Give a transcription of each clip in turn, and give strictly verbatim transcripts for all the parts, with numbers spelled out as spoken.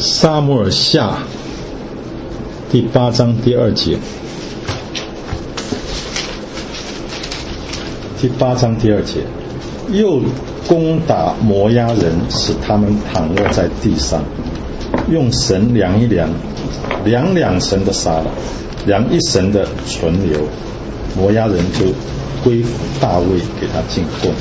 撒母耳下第八章第二节，第八章第二节，又攻打摩押人，使他们躺卧在地上，用绳量一量，两两绳的杀了，量一绳的存留，摩押人就归服大卫，给他进贡。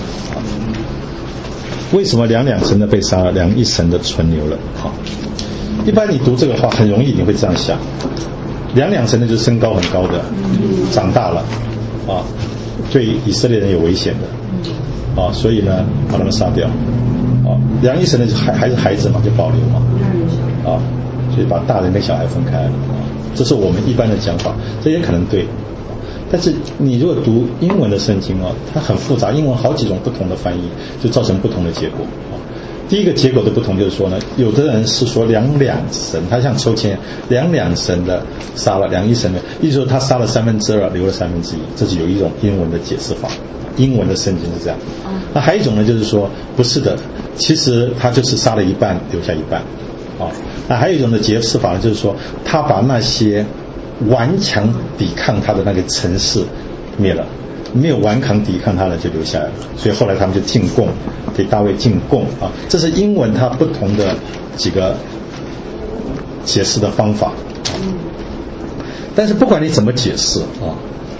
为什么两两绳的被杀了，量一绳的存留了？好，一般你读这个话很容易你会这样想，两两绳的就是身高很高的，长大了啊，对以色列人有危险的啊，所以呢把他们杀掉啊。量一绳的还还是孩子嘛，就保留嘛啊，所以把大人跟小孩分开啊，这是我们一般的讲法，这也可能对。但是你如果读英文的圣经啊，它很复杂，英文好几种不同的翻译，就造成不同的结果啊。第一个结果的不同就是说呢，有的人是说两两绳，他像抽签，两两绳的杀了，两一绳的，意思说他杀了三分之二，留了三分之一，这是有一种英文的解释法，英文的圣经是这样。那还有一种呢，就是说不是的，其实他就是杀了一半，留下一半啊。那还有一种的解释法呢，就是说他把那些顽强抵抗他的那个城市灭了，没有顽强抵抗他的就留下来了，所以后来他们就进贡，给大卫进贡啊。这是英文它不同的几个解释的方法，但是不管你怎么解释啊，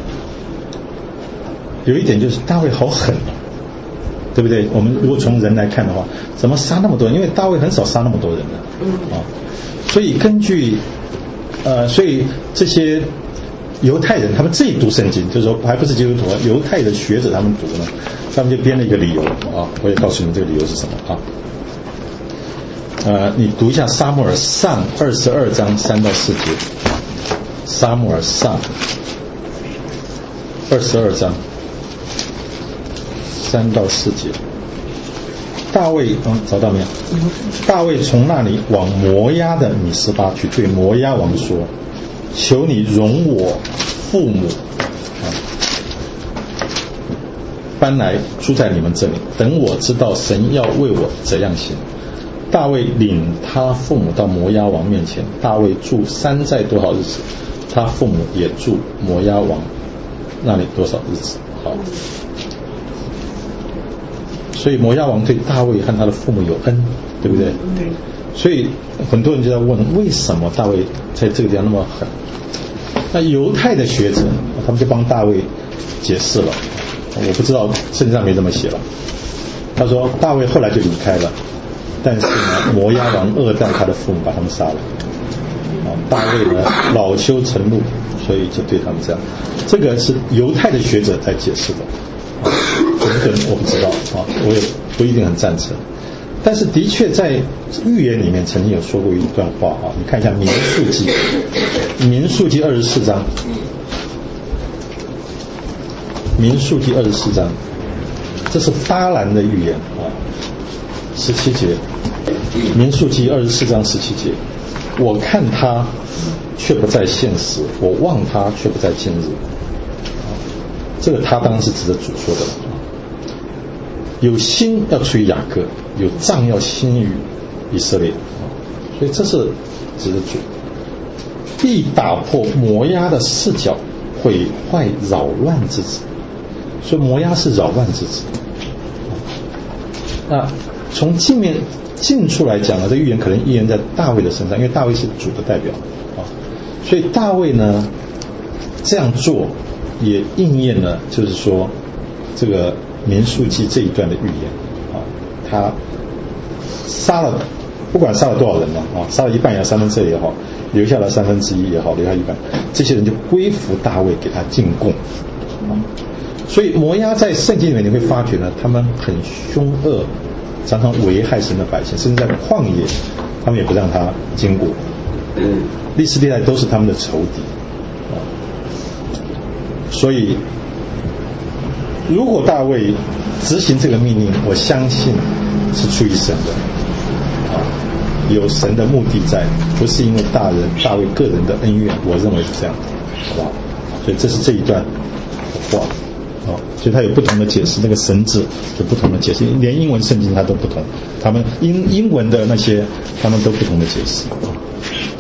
有一点就是大卫好狠，对不对？我们如果从人来看的话，怎么杀那么多人？因为大卫很少杀那么多人的啊，所以根据呃，所以这些犹太人他们自己读圣经，就是说还不是基督徒，犹太的学者他们读呢，他们就编了一个理由啊，我也告诉你这个理由是什么啊。呃，你读一下撒母耳上二十二章三到四节，撒母耳上二十二章三到四节。大卫，嗯，找到没有？大卫从那里往摩押的米斯巴去，对摩押王说：“求你容我父母啊搬来住在你们这里，等我知道神要为我怎样行。”大卫领他父母到摩押王面前，大卫住山寨多少日子，他父母也住摩押王那里多少日子。好。所以摩押王对大卫和他的父母有恩，对不对？所以很多人就在问，为什么大卫在这个地方那么狠？那犹太的学者他们就帮大卫解释了，我不知道圣经上没这么写了。他说大卫后来就离开了，但是呢摩押王恶待他的父母，把他们杀了。大卫呢恼羞成怒，所以就对他们这样。这个是犹太的学者在解释的。准不准我不知道啊，我也不一定很赞成，但是的确在预言里面曾经有说过一段话啊，你看一下民数记，民数记二十四章，民数记二十四章，这是巴兰的预言啊，十七节，民数记二十四章十七节，我看他却不在现实，我望他却不在今日。这个他当然是指着主说的了。有心要出于雅各，有杖要兴于以色列，所以这是指着主。必打破摩押的四角，毁坏扰乱之子。所以摩押是扰乱之子。那从近面近处来讲呢，这预言可能预言在大卫的身上，因为大卫是主的代表啊，所以大卫呢这样做也应验了，就是说这个民数记这一段的预言啊，他杀了不管杀了多少人了啊，杀了一半也好，三分之二也好，留下了三分之一也好，留下一半，这些人就归服大卫，给他进贡啊。所以摩押在圣经里面你会发觉呢，他们很凶恶，常常危害神的百姓，甚至在旷野他们也不让他经过，历史历代都是他们的仇敌啊。所以如果大卫执行这个命令，我相信是出于神的啊，有神的目的在，不是因为大人大卫个人的恩怨，我认为是这样，好不好？所以这是这一段的话。 哦，所以它有不同的解释，那个神字有不同的解释，连英文圣经它都不同，他们英英文的那些他们都不同的解释。